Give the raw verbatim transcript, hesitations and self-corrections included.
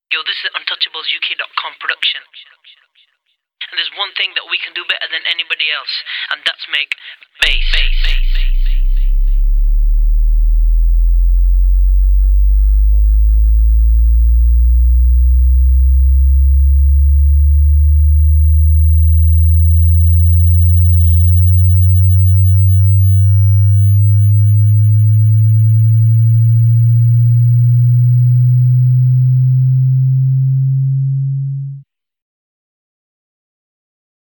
Yo, this is untouchables U K dot com production. And there's one thing that we can do better than anybody else, and that's make bass.